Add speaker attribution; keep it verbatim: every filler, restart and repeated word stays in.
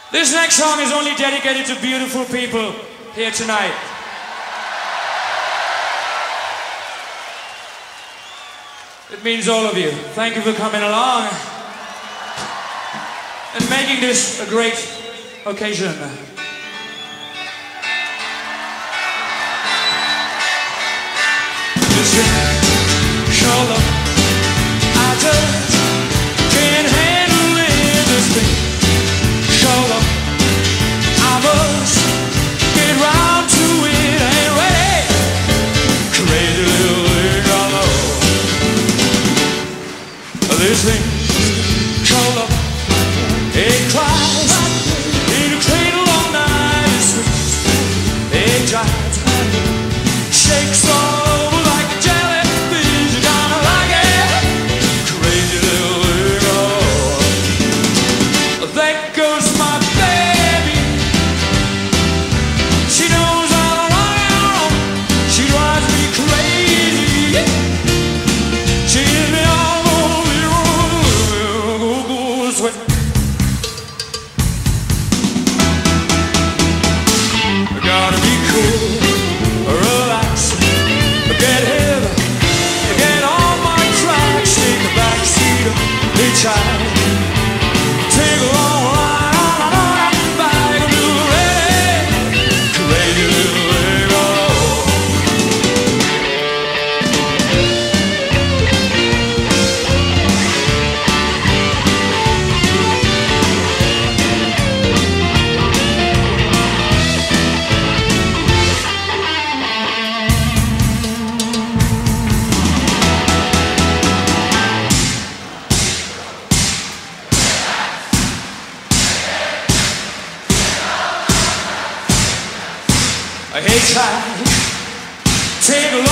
Speaker 1: This next song is only dedicated to beautiful people here tonight. It means all of you. Thank you for coming along and making this a great occasion. Listen, show love. I just can't handle it this thing. Show love. I must get round to it. Ain't ready. Crazy little thing I know. This thing, show love. It cries in a cradle all night. It sweet. It jives, shakes all over like a jellyfish. You gonna like it, crazy little girl. There goes my baby. She knows all around. She drives me crazy. She gives me all over the sweat. Gotta be cool, relax, get hip, get on my tracks, take a back seat, hitchhike, take a long ride on an autumn bike, and do ready, crazy little a hitchhike, take a